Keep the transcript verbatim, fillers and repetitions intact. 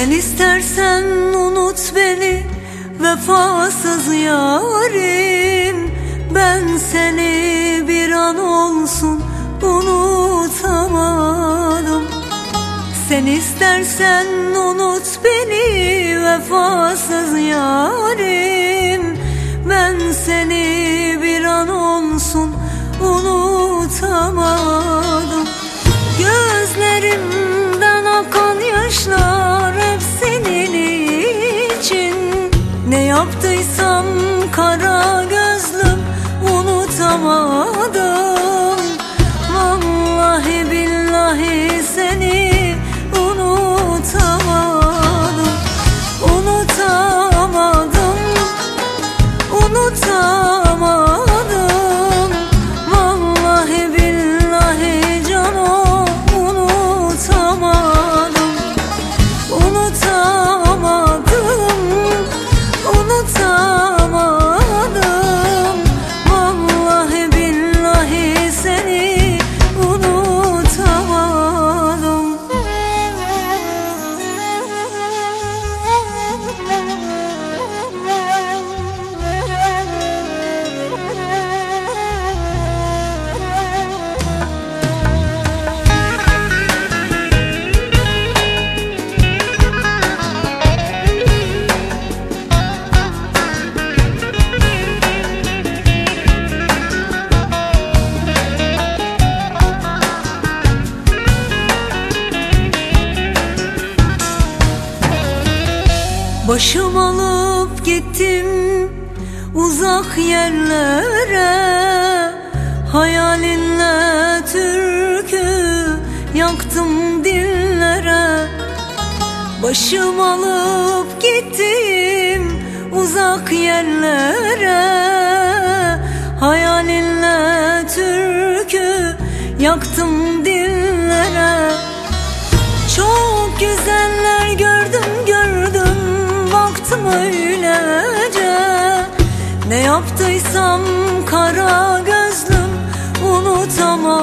Sen istersen unut beni vefasız yarim. Ben seni bir an olsun unutamadım. Sen istersen unut beni vefasız yarim. Ben seni bir an olsun unutamadım. Gözlerimden akan yaşlar hep senin için. Ne yaptıysam kara gözlüm unutamadım. Vallahi billahi seni unutamadım. Unutamadım, unutamadım. Vallahi billahi cano unutamadım. Unutamadım, unutamadım. Vallahi billahi seni unutamadım. Başım alıp gittim uzak yerlere. Hayalinle türkü yaktım dillere. Başım alıp gittim uzak yerlere. Hayalinle türkü yaktım dillere. Çok güzeller gördüm gördüm baktım öylece. Ne yaptıysam kara gözlüm unutamam.